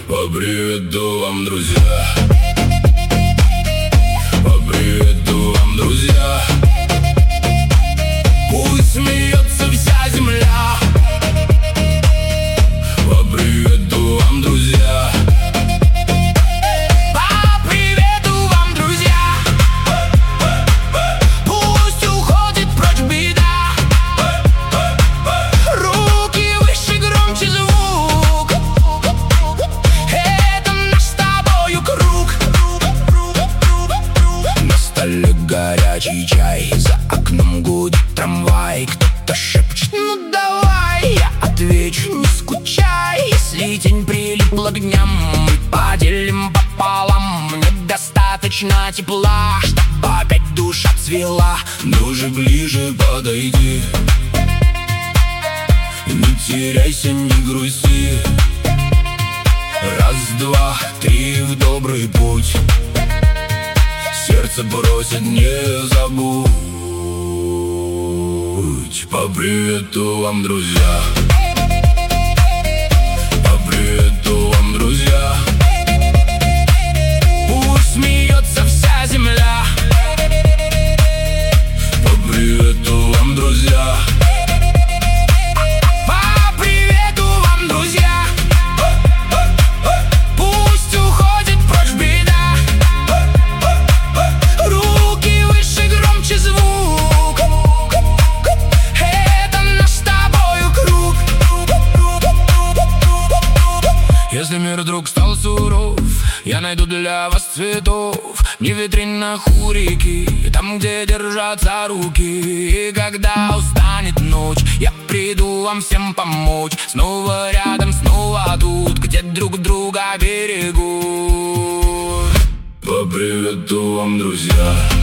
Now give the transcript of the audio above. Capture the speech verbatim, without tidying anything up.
По привету вам, друзья. По привету вам, друзья. Пусть смеется вся земля. По привету вам, друзья. По привету вам, друзья. Пусть уходит прочь беда. Руки выше, громче звук. Это наш с тобою круг. На столе горячий чай, за окном гудит трамвай. Кто-то шепчет: Ну давай, я отвечу: не скучай. если тень прилипла к дням, мы поделим пополам. Мне достаточно тепла, чтоб опять душа цвела. Ну же ближе подойди, не теряйся, не грусти. Раз, два, три, в добрый путь. Сердце просит: не забудь. По привету вам, друзья. По привету вам, друзья. Пусть смеется вся земля. По привету вам, друзья. По привету вам, друзья. Пусть уходит прочь беда. Руки выше, громче звук. Это наш с тобою круг. Если мир вдруг стал суров, я найду для вас цветов не в витринах у реки, там, где держатся руки. И когда устанет ночь, я приду вам всем помочь. Снова рядом, снова тут, где друг друга берегут. По привету вам, друзья.